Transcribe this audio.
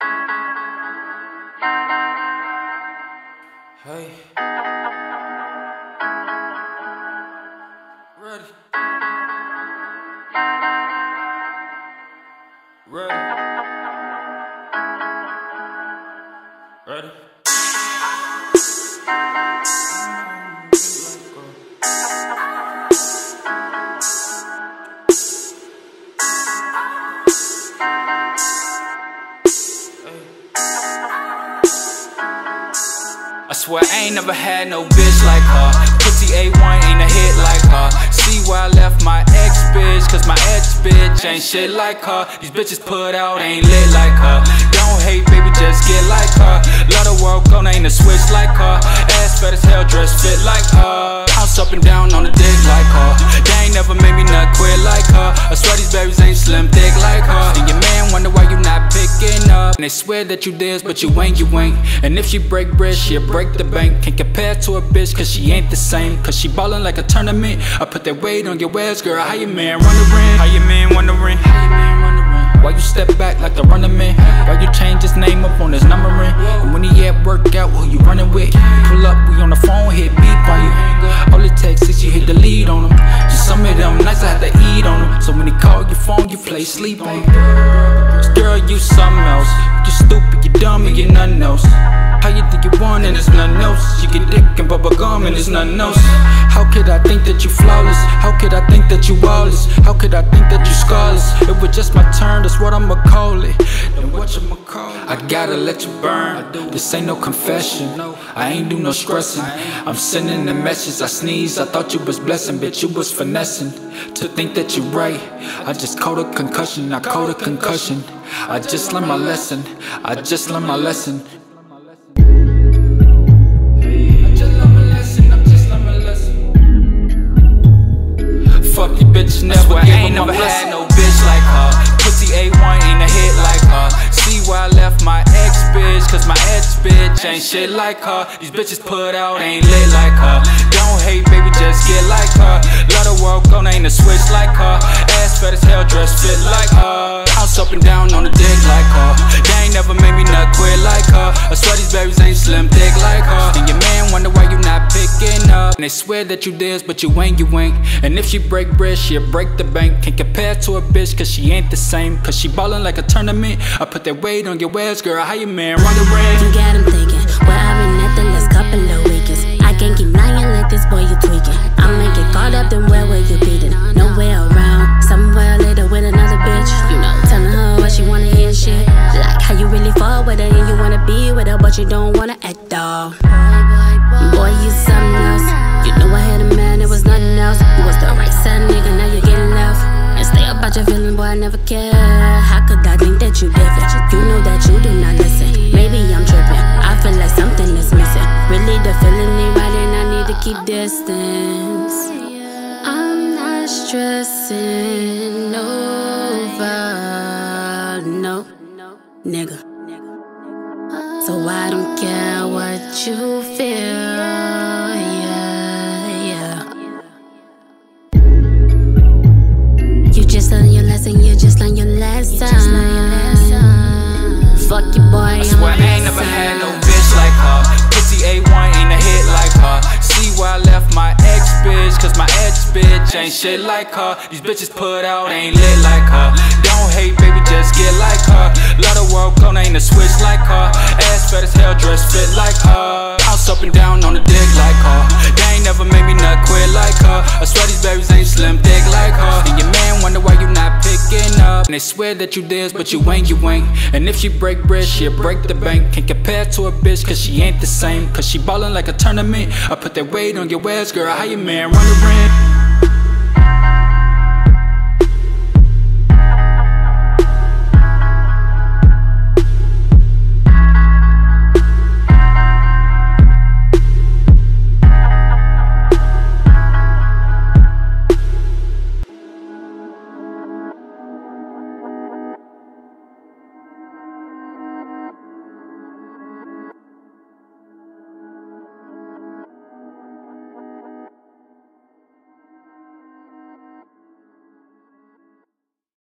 Hey. Ready. Ready. Ready. I swear I ain't never had no bitch like her. Pussy A1 ain't a hit like her. See why I left my ex bitch, cause my ex bitch ain't shit like her. These bitches put out ain't lit like her. Don't hate baby, just get like her. Let her walk on, ain't a switch like her. Ass fat as hell, dress fit like her. Bounce up and down on the dick like her. They ain't never made me not quit like her. I swear these babies ain't slim thick like her. And your man wonder why you not picking up. And they swear that you theirs, but you ain't, you ain't. And if she break bread, she'll break the bank. Can't compare to a bitch, cause she ain't the same. Cause she ballin' like a tournament. I put that weight on your ass, girl. How your man run the ring? How your man wondering? How your man run the ring? Why you step back like the running man? Why you change his name up on his numbering? And when he at work out, who you running with? Pull up, we on the phone, hit beep on you. All it takes is you hit the lead on him. Just some of them nights I had to eat on them. So when he call your phone, you play sleep on him. Girl, you something else. You stupid, you dumb, and you nothing else. How you think you want and it's nothing else? You get dick and bubble gum and it's nothing else. How could I think that you flawless? How could I think that you lawless? How could I think that you scarless? It was just my turn, that's what I'ma call it. Then what I'ma call it? I gotta let you burn. This ain't no confession. I ain't do no stressing. I'm sending a message. I sneezed, I thought you was blessing, bitch, you was finessing. To think that you're right, I just caught a concussion. I caught a concussion. I just learned my lesson. I just learned my lesson. Fuck you bitch, never ain't never had no bitch like her. Pussy A1 ain't a hit like her. See why I left my ex bitch, cause my ex bitch ain't shit like her. These bitches put out ain't lit like her. Don't hate baby, just get like her. Let her walk on, ain't a switch like her. Ass fat as hell, dress fit like her. Bounce up and down on the dick like her. They ain't never made me not quit like her. I swear these babies ain't slim thick like her. And your man wonder why you not picking up. And they swear that you theirs, but you ain't, you ain't. And if she break bread, she'll break the bank. Can't compare to a bitch, cause she ain't the same. Cause she ballin' like a tournament. I put that weight on your ass, girl. How your man run the ring? You got him thinking, well, I've been at the last couple of weekends. I can't keep lying like this boy, you tweaking. I'ma get caught up, then where will you be then? Nowhere around, somewhere later with another bitch. You know, telling her what she wanna hear and shit. Like how you really fall with her and you wanna be with her, but you don't wanna act all. Boy, you something else. You know I had a man, it was nothing else. You was the right side nigga, now you're getting left. And stay about your feeling, boy, I never care. How could I think that you different? You know that you do not listen. Maybe I'm tripping, I feel like something is missing. Really the feeling ain't right and I need to keep distance. I'm not stressing over, no, nigga. So I don't care what you feel, yeah. You just learned your lesson, you just learned your lesson. Fuck you, boy, I swear I ain't never had no bitch like her. Pussy A1 ain't a hit like her. See why I left my ex bitch, cause my ex bitch ain't shit like her. These bitches put out ain't lit like her. Don't hate baby, just get like her. Let her walk on, ain't a switch like her. Ass fat as hell, dress fit like her. Bounce up and down on the dick like her. They ain't never made me not quit like her. I swear these babies ain't slim thick like her. And your man wonder why you not picking up. And they swear that you theirs, but you ain't, you ain't. And if she break bread, she'll break the bank. Can't compare to a bitch, cause she ain't the same. Cause she ballin' like a tournament. I put that weight on your ass, girl. How your man run the ring?